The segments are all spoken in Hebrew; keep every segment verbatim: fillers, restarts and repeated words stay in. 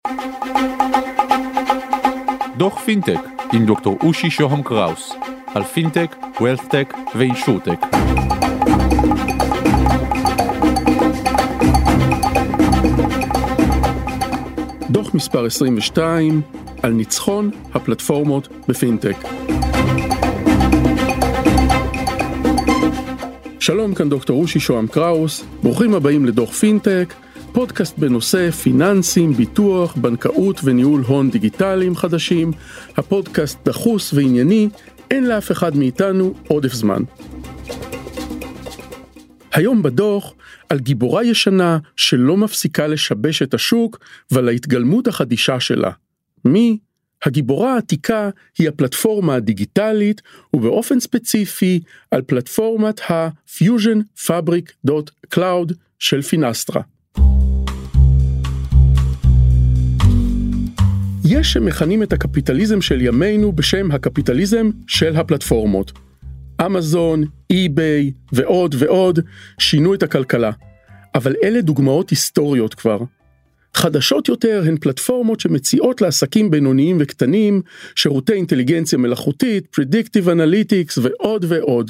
דוח פינטק עם דוקטור אושי שוהם קראוס על פינטק, ווילת'טק ואינשורטק. דוח מספר עשרים ושתיים על ניצחון הפלטפורמות בפינטק. שלום, כאן דוקטור אושי שוהם קראוס, ברוכים הבאים לדוח פינטק, פודקאסט בנושא פיננסים, ביטוח, בנקאות וניהול הון דיגיטליים חדשים. הפודקאסט דחוס וענייני, אין לאף אחד מאיתנו עודף זמן. היום בדוח על גיבורה ישנה שלא מפסיקה לשבש את השוק ועל ההתגלמות החדישה שלה. מי? הגיבורה העתיקה היא הפלטפורמה הדיגיטלית, ובאופן ספציפי על פלטפורמת ה-Fusion Fabric דוט קלאוד של פינסטרה. יש שמכנים את הקפיטליזם של ימינו בשם הקפיטליזם של הפלטפורמות. אמזון, אי-ביי ועוד ועוד שינו את הכלכלה, אבל אלה דוגמאות היסטוריות כבר. חדשות יותר הן פלטפורמות שמציעות לעסקים בינוניים וקטנים, שירותי אינטליגנציה מלאכותית, Predictive Analytics ועוד ועוד.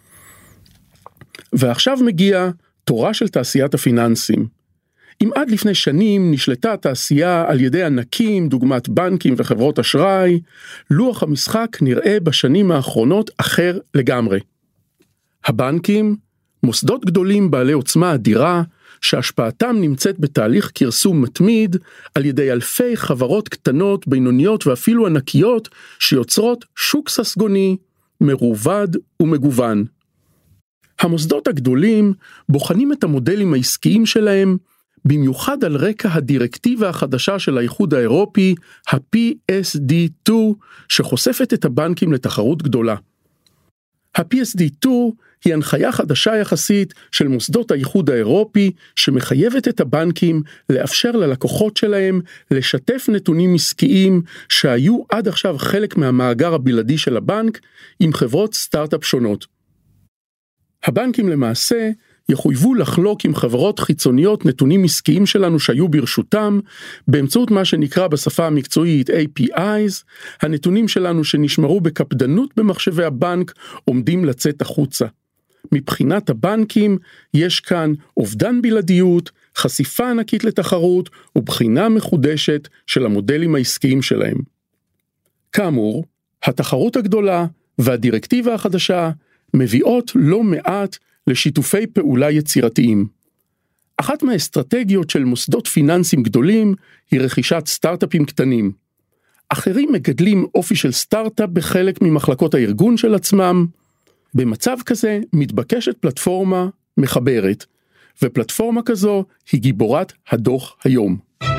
ועכשיו מגיע תורה של תעשיית הפיננסים. אם עד לפני שנים נשלטה התעשייה על ידי ענקים, דוגמת בנקים וחברות אשראי, לוח המשחק נראה בשנים האחרונות אחר לגמרי. הבנקים, מוסדות גדולים בעלי עוצמה אדירה, שהשפעתם נמצאת בתהליך כרסום מתמיד על ידי אלפי חברות קטנות, בינוניות ואפילו ענקיות שיוצרות שוק ססגוני, מרובד ומגוון. המוסדות הגדולים בוחנים את המודלים העסקיים שלהם, במיוחד על רקע הדירקטיבה החדשה של האיחוד האירופי, ה-פי אס די שתיים, שחושפת את הבנקים לתחרות גדולה. ה-פי אס די שתיים היא הנחיה חדשה יחסית של מוסדות האיחוד האירופי, שמחייבת את הבנקים לאפשר ללקוחות שלהם לשתף נתונים עסקיים שהיו עד עכשיו חלק מהמאגר הבלעדי של הבנק עם חברות סטארט-אפ שונות. הבנקים למעשה יחויבו לחלוק עם חברות חיצוניות נתונים עסקיים שלנו שהיו ברשותם, באמצעות מה שנקרא בשפה המקצועית איי פי איז, הנתונים שלנו שנשמרו בקפדנות במחשבי הבנק עומדים לצאת החוצה. מבחינת הבנקים יש כאן אובדן בלעדיות, חשיפה ענקית לתחרות ובחינה מחודשת של המודלים העסקיים שלהם. כאמור, התחרות הגדולה והדירקטיבה החדשה מביאות לא מעט לשיתופי פעולה יצירתיים. אחת מהאסטרטגיות של מוסדות פיננסים גדולים היא רכישת סטארט-אפים קטנים. אחרים מגדלים אופי של סטארט-אפ בחלק ממחלקות הארגון של עצמם. במצב כזה מתבקשת פלטפורמה מחברת, ופלטפורמה כזו היא גיבורת הדוח היום.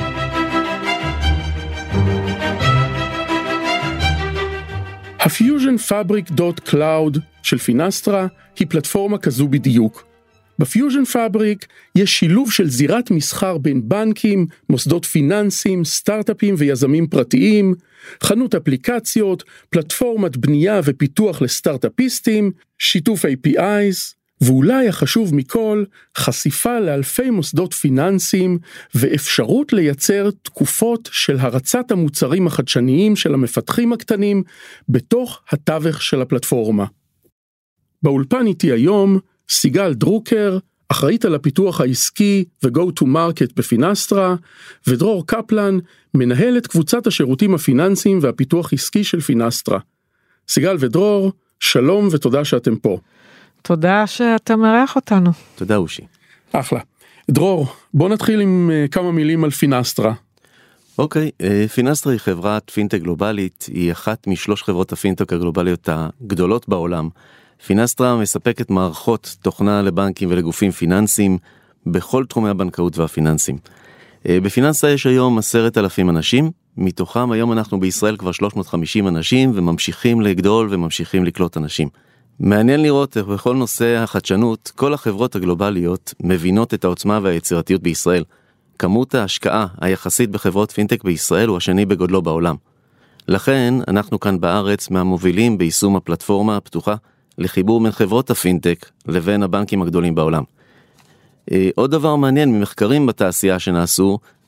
ה-Fusion Fabric דוט קלאוד של פינסטרה היא פלטפורמה כזו בדיוק. ב-Fusion Fabric יש שילוב של זירת מסחר בין בנקים, מוסדות פיננסים, סטארט-אפים ויזמים פרטיים, חנות אפליקציות, פלטפורמת בנייה ופיתוח לסטארט-אפיסטים, שיתוף איי פי איז, ואולי החשוב מכל, חשיפה לאלפי מוסדות פיננסים ואפשרות לייצר תקופות של הרצת המוצרים החדשניים של המפתחים הקטנים בתוך התווך של הפלטפורמה. באולפן איתי היום סיגל דרוקר, אחראית על הפיתוח העסקי ו-Go to Market בפינסטרה, ודרור קפלן, מנהל את קבוצת השירותים הפיננסיים והפיתוח עסקי של פינסטרה. סיגל ודרור, שלום ותודה שאתם פה. תודה שאתה מארח אותנו. תודה אושי. אחלה. דרור, בוא נתחיל עם כמה מילים על פינסטרה. אוקיי, פינסטרה היא חברת פינטק גלובלית, היא אחת משלוש חברות הפינטק הגלובליות הגדולות בעולם. פינסטרה מספקת מערכות תוכנה לבנקים ולגופים פיננסיים בכל תחומי הבנקאות והפיננסים. בפינסטרה יש היום עשרת אלפים אנשים, מתוכם היום אנחנו בישראל כבר שלוש מאות וחמישים אנשים וממשיכים לגדול וממשיכים לקלוט אנשים. מעניין לראות איך בכל נושא החדשנות, כל החברות הגלובליות מבינות את העוצמה והיצירתיות בישראל. כמות ההשקעה היחסית בחברות פינטק בישראל הוא השני בגודלו בעולם. לכן אנחנו כאן בארץ מהמובילים ביישום הפלטפורמה הפתוחה לחיבור בין חברות הפינטק לבין הבנקים הגדולים בעולם. עוד דבר מעניין ממחקרים בתעשייה שנעשו,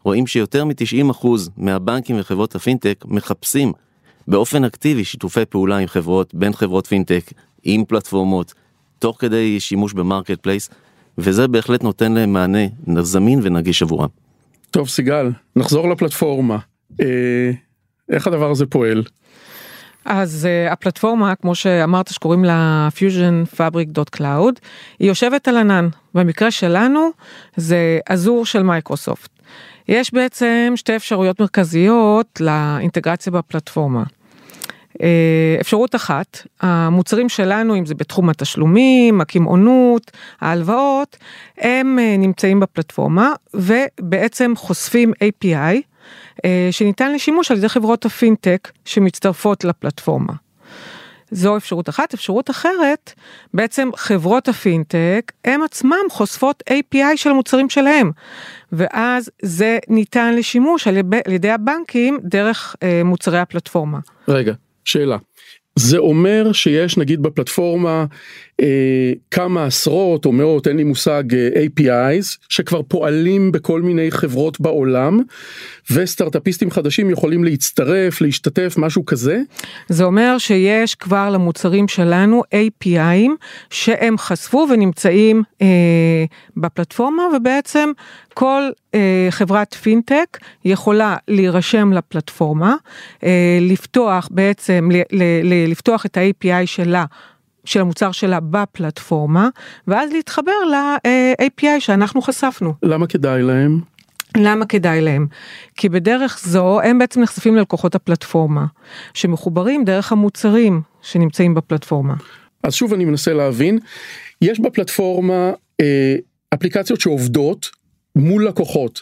רואים שיותר מ-תשעים אחוז מהבנקים וחברות הפינטק מחפשים באופן אקטיבי שיתופי פעולה עם חברות, בין חברות פינטק, עם פלטפורמות, תוך כדי שימוש במרקט פלייס, וזה בהחלט נותן להם מענה זמין ונגיש עבורם. טוב, סיגל, נחזור לפלטפורמה. אה, איך הדבר הזה פועל? אז uh, הפלטפורמה, כמו שאמרת, שקוראים לה fusion fabric dot cloud, היא יושבת על ענן. במקרה שלנו זה אזור של מייקרוסופט. יש בעצם שתי אפשרויות מרכזיות לאינטגרציה בפלטפורמה. אפשרות אחת, המוצרים שלנו, אם זה בתחום התשלומים, הקמעונות, ההלוואות, הם נמצאים בפלטפורמה, ובעצם חושפים איי פי איי, שניתן לשימוש על ידי חברות הפינטק, שמצטרפות לפלטפורמה. זו אפשרות אחת. אפשרות אחרת, בעצם חברות הפינטק, הם עצמם חושפות איי פי איי של המוצרים שלהם, ואז זה ניתן לשימוש על ידי הבנקים, דרך מוצרי הפלטפורמה. רגע. שאלה, זה אומר שיש נגיד בפלטפורמה אה, כמה עשרות או מאות, אין לי מושג, איי פי איז, שכבר פועלים בכל מיני חברות בעולם, וסטארט-אפיסטים חדשים יכולים להצטרף, להשתתף, משהו כזה? זה אומר שיש כבר למוצרים שלנו איי פי איי שהם חשפו ונמצאים אה, בפלטפורמה, ובעצם כל אה, חברת פינטק יכולה להירשם לפלטפורמה, אה, לפתוח בעצם, ל, ל, ל, לפתוח את ה-איי פי איי שלה, של המוצר שלה בפלטפורמה, ואז להתחבר ל-איי פי איי שאנחנו חשפנו. למה כדאי להם? למה כדאי להם? כי בדרך זו הם בעצם נחשפים ללקוחות הפלטפורמה, שמחוברים דרך המוצרים שנמצאים בפלטפורמה. אז שוב אני מנסה להבין, יש בפלטפורמה אה, אפליקציות שעובדות מול לקוחות,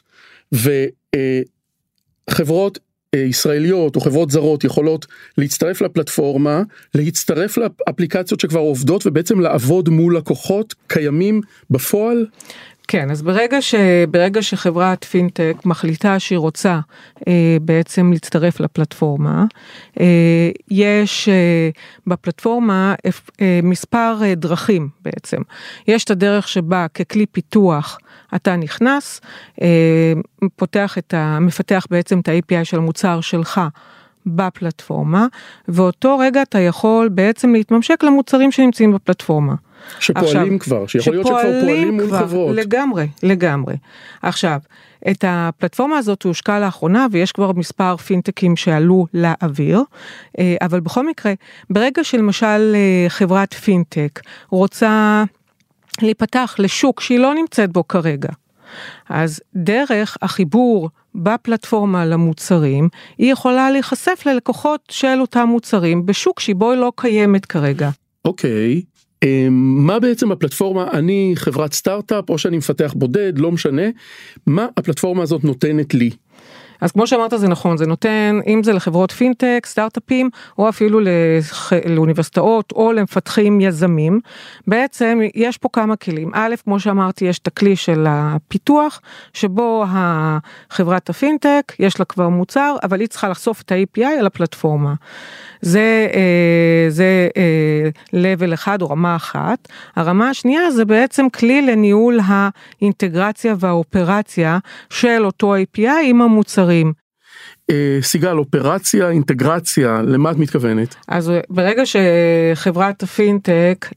וחברות אה, ישראליות או חברות זרות יכולות להצטרף לפלטפורמה, להצטרף לאפליקציות שכבר עובדות, ובעצם לעבוד מול לקוחות קיימים בפועל? כן, אז ברגע ש, ברגע שחברת פינטק מחליטה שהיא רוצה אה, בעצם להצטרף לפלטפורמה, אה, יש אה, בפלטפורמה אה, מספר אה, דרכים בעצם. יש את הדרך שבה ככלי פיתוח אתה נכנס, אה, פותח את ה, מפתח בעצם את ה-איי פי איי של המוצר שלך בפלטפורמה, ואותו רגע אתה יכול בעצם להתממשק למוצרים שנמצאים בפלטפורמה. שפועלים עכשיו, כבר, שיכול להיות שכבר פועלים מול חברות. לגמרי, לגמרי. עכשיו, את הפלטפורמה הזאת הושקה לאחרונה, ויש כבר מספר פינטקים שעלו לאוויר, אבל בכל מקרה, ברגע שלמשל חברת פינטק רוצה להיפתח לשוק שהיא לא נמצאת בו כרגע, אז דרך החיבור בפלטפורמה למוצרים, היא יכולה להיחשף ללקוחות של אותם מוצרים, בשוק שבו היא לא קיימת כרגע. אוקיי. מה בעצם הפלטפורמה, אני חברת סטארט-אפ, או שאני מפתח בודד, לא משנה, מה הפלטפורמה הזאת נותנת לי? אז כמו שאמרת זה נכון, זה נותן, אם זה לחברות פינטק, סטארט-אפים, או אפילו לח... לאוניברסיטאות, או למפתחים יזמים, בעצם יש פה כמה כלים. א', כמו שאמרתי, יש את הכלי של הפיתוח, שבו החברת הפינטק, יש לה כבר מוצר, אבל היא צריכה לחשוף את ה-איי פי איי על הפלטפורמה. זה, זה level אחד או רמה אחת. הרמה השנייה זה בעצם כלי לניהול האינטגרציה והאופרציה של אותו איי פי איי עם המוצרים. סיגל, אופרציה, אינטגרציה, למה את מתכוונת? אז ברגע שחברת הפינטק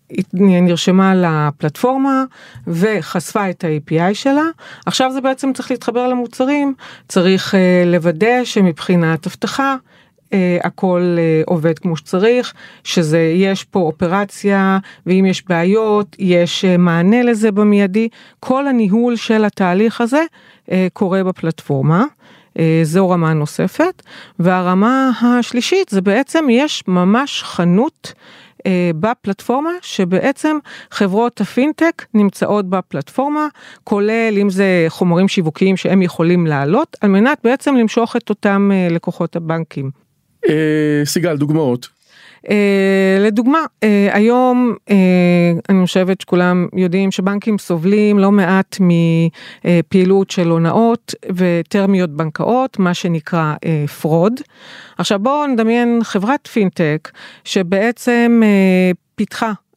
נרשמה לפלטפורמה וחשפה את ה-איי פי איי שלה, עכשיו זה בעצם צריך להתחבר למוצרים, צריך לוודא שמבחינת הבטחה, Uh, הכל uh, עובד כמו שצריך, שזה יש פה אופרציה, ואם יש בעיות, יש uh, מענה לזה במיידי, כל הניהול של התהליך הזה uh, קורה בפלטפורמה, uh, זו רמה נוספת, והרמה השלישית זה בעצם יש ממש חנות uh, בפלטפורמה, שבעצם חברות הפינטק נמצאות בפלטפורמה, כולל אם זה חומרים שיווקיים שהם יכולים לעלות, על מנת בעצם למשוך את אותם uh, לקוחות הבנקים. סיגל, דוגמאות. לדוגמה, היום אני חושבת שכולם יודעים שבנקים סובלים לא מעט מפעילות של הונאות וטרמיות בנקאות, מה שנקרא פרוד. עכשיו בואו נדמיין חברת פינטק שבעצם פיתחה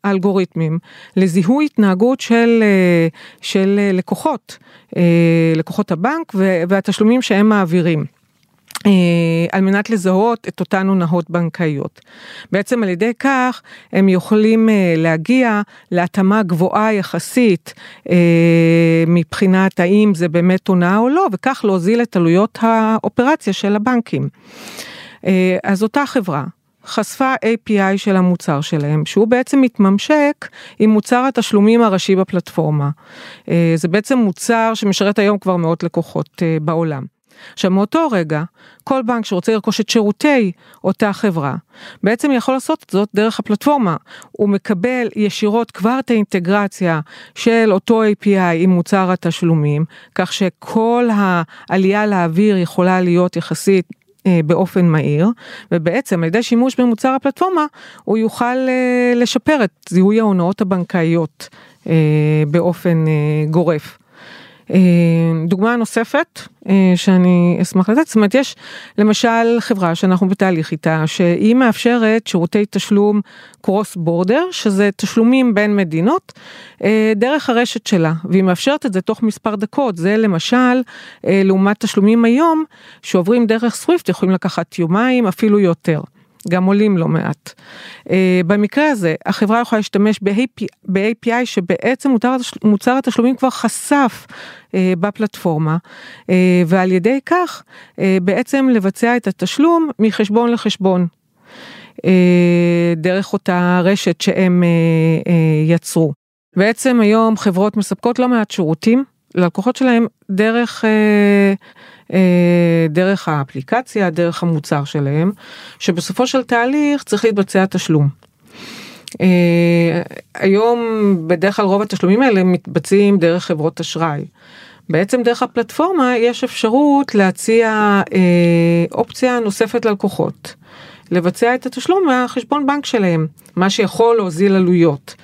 האלגוריתמים לזיהוי התנהגות של, של לקוחות, לקוחות הבנק והתשלומים שהם מעבירים. על מנת לזהות את אותן הונאות בנקאיות. בעצם על ידי כך הם יכולים להגיע להתאמה גבוהה יחסית מבחינת האם זה באמת הונאה או לא, וכך להוזיל את עלויות האופרציה של הבנקים. אז אותה חברה חשפה איי פי איי של המוצר שלהם, שהוא בעצם מתממשק עם מוצר התשלומים הראשי בפלטפורמה. זה בעצם מוצר שמשרת היום כבר מאות לקוחות בעולם. עכשיו מאותו רגע, כל בנק שרוצה לרכוש את שירותי אותה חברה, בעצם יכול לעשות זאת דרך הפלטפורמה. הוא מקבל ישירות כבר את האינטגרציה של אותו איי פי איי עם מוצר התשלומים, כך שכל העלייה לאוויר יכולה להיות יחסית באופן מהיר, ובעצם על ידי שימוש במוצר הפלטפורמה, הוא יוכל לשפר את זיהוי ההונאות הבנקאיות באופן גורף. דוגמה נוספת שאני אשמח לתת, זאת אומרת יש למשל חברה שאנחנו בתהליך איתה, שהיא מאפשרת שירותי תשלום קרוס בורדר, שזה תשלומים בין מדינות, דרך הרשת שלה, והיא מאפשרת את זה תוך מספר דקות. זה למשל לעומת תשלומים היום שעוברים דרך סוויפט, יכולים לקחת יומיים אפילו יותר, גם עולים לא מעט. Uh, במקרה הזה, החברה יכולה להשתמש ב-איי פי איי שבעצם מוצר, מוצר התשלומים כבר חשף uh, בפלטפורמה, uh, ועל ידי כך uh, בעצם לבצע את התשלום מחשבון לחשבון, uh, דרך אותה רשת שהם uh, uh, יצרו. בעצם היום חברות מספקות לא מעט שירותים ללקוחות שלהם דרך... Uh, דרך האפליקציה, דרך המוצר שלהם, שבסופו של תהליך צריך להתבצע תשלום. היום בדרך כלל רוב התשלומים האלה מתבצעים דרך חברות אשראי. בעצם דרך הפלטפורמה יש אפשרות להציע אופציה נוספת ללקוחות, לבצע את התשלום מהחשבון בנק שלהם, מה שיכול להוזיל עלויות.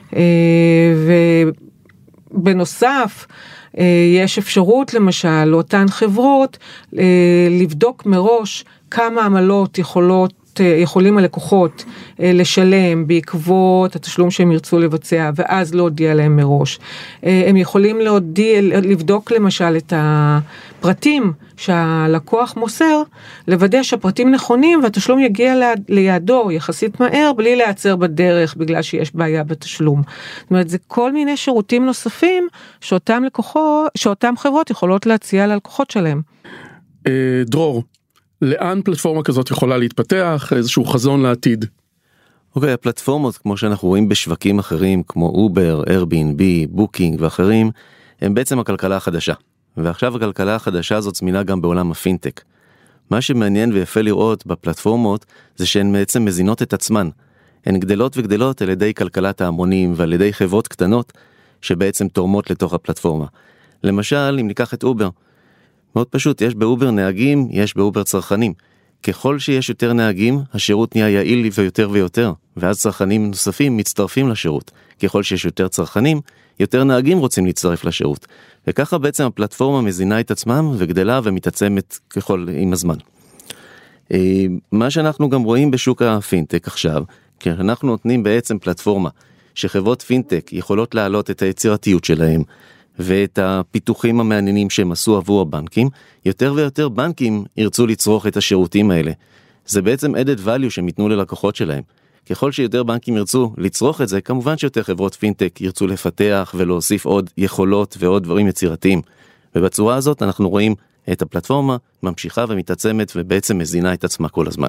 ובנוסף, יש אפשרות למשל לאותן חברות לבדוק מראש כמה עמלות יכולות, יכולים הלקוחות לשלם בעקבות התשלום שהם ירצו לבצע, ואז להודיע להם מראש. הם יכולים להודיע, לבדוק למשל את הפרטים שהלקוח מוסר, לוודא שהפרטים נכונים והתשלום יגיע ליעדו יחסית מהר, בלי להיעצר בדרך בגלל שיש בעיה בתשלום. זאת אומרת, זה כל מיני שירותים נוספים שאותם לקוחות, שאותם חברות יכולות להציע ללקוחות שלהם. דרור, לאן פלטפורמה כזאת יכולה להתפתח, איזשהו חזון לעתיד? אוקיי, okay, הפלטפורמות, כמו שאנחנו רואים בשווקים אחרים, כמו אובר, אייר-בי-אן-בי, בוקינג ואחרים, הם בעצם הכלכלה החדשה. ועכשיו הכלכלה החדשה הזאת זמינה גם בעולם הפינטק. מה שמעניין ויפה לראות בפלטפורמות, זה שהן בעצם מזינות את עצמן. הן גדלות וגדלות על ידי כלכלת ההמונים ועל ידי חברות קטנות, שבעצם תורמות לתוך הפלטפורמה. למשל, אם ניקח את אובר, מאוד פשוט, יש באובר נהגים, יש באובר צרכנים. ככל שיש יותר נהגים, השירות נהיה יעיל ויותר ויותר, ואז צרכנים נוספים מצטרפים לשירות. ככל שיש יותר צרכנים, יותר נהגים רוצים להצטרף לשירות. וככה בעצם הפלטפורמה מזינה את עצמם וגדלה ומתעצמת ככל עם הזמן. מה שאנחנו גם רואים בשוק הפינטק עכשיו, כי אנחנו נותנים בעצם פלטפורמה שחברות פינטק יכולות להעלות את היצירתיות שלהם, ואת הפיתוחים המעניינים שהם עשו עבור הבנקים, יותר ויותר בנקים ירצו לצרוך את השירותים האלה. זה בעצם added value שהם ייתנו ללקוחות שלהם. ככל שיותר בנקים ירצו לצרוך את זה, כמובן שיותר חברות פינטק ירצו לפתח ולהוסיף עוד יכולות ועוד דברים יצירתיים. ובצורה הזאת אנחנו רואים את הפלטפורמה ממשיכה ומתעצמת ובעצם מזינה את עצמה כל הזמן.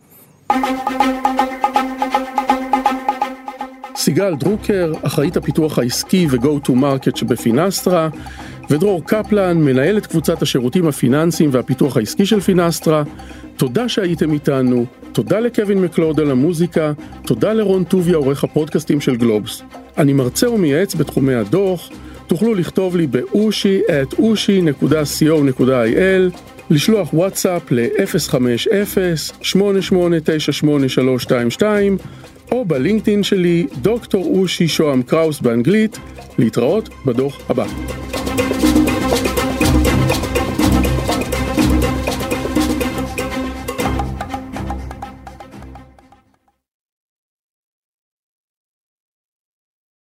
סיגל דרוקר, אחראית הפיתוח העסקי ו-Go to Market שבפינסטרה, ודרור קפלן, מנהלת קבוצת השירותים הפיננסיים והפיתוח העסקי של פינסטרה. תודה שהייתם איתנו, תודה לקווין מקלורד על המוזיקה, תודה לרון טוביה, עורך הפודקאסטים של גלובס. אני מרצה ומייעץ בתחומי הדוח, תוכלו לכתוב לי ב-אושי את אושי נקודה סי או נקודה איי אל, לשלוח וואטסאפ ל-אפס חמש אפס שמונה שמונה תשע שמונה שלוש שתיים שתיים, או בלינקדאין שלי דוקטור אושי שוהם קראוס באנגלית. להתראות בדוח הבא.